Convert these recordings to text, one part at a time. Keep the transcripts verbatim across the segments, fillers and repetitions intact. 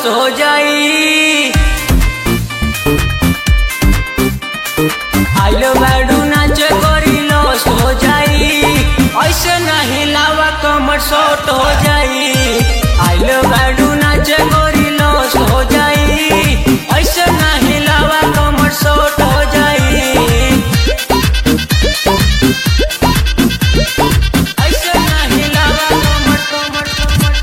Loss हो जाई। आइलो बाडू नाचे गोरी लॉस हो जाई। ऐसे नहीं लावा कमर शॉर्ट हो जाई। आइलो बाडू नाचे गोरी लॉस हो जाई। ऐसे नहीं लावा कमर शॉर्ट हो जाई। ऐसे नहीं लावा कमर कमर कमर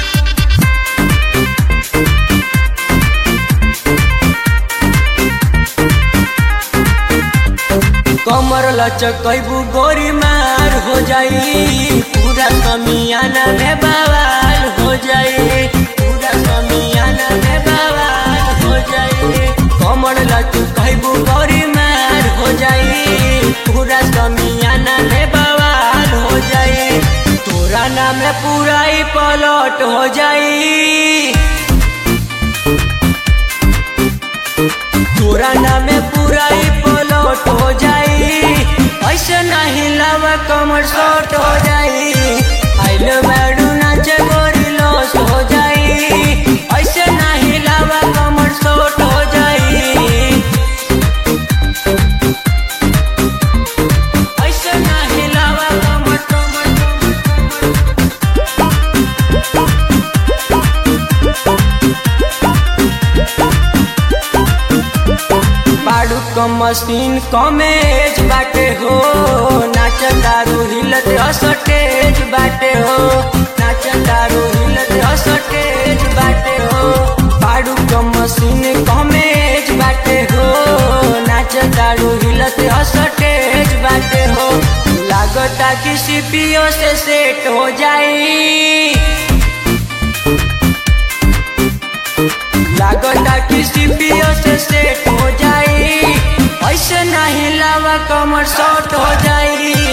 कमर कमर लचकैबू गोरी मार हो जाई। पूरा समियाना में बवाल हो जाई। पूरा समियाना में बवाल हो जाई। कमर लचकैबू गोरी मार हो जाई। पूरा समियाना में बवाल हो जाई। तोरा नाम पूरा ही पलट हो जाई। तोरा नाम पूरा ही पलट हो जाई। ऐसे नहीं लावा कमर शॉर्ट हो जाई। आइलो बाडू नाचे गोरी लॉस हो जाई। ऐसे नहीं लावा कमर शॉर्ट हो जाई। ऐसे नहीं लावा कमर कमर बाडू क मशीन कमेज बाटे हो। नाच दारू हिलत स्टेज बाटे हो। नाच दारू हिलत स्टेज बाटे हो। बाडू क मशीन कमेज बाटे हो। नाच दारू हिलत स्टेज बाटे हो। लागता कि सीपीओ से सेट हो जाई। लागता कि सीपीओ से सेट हो जाई। ऐसे नहीं लावा कमर शॉर्ट हो जाई।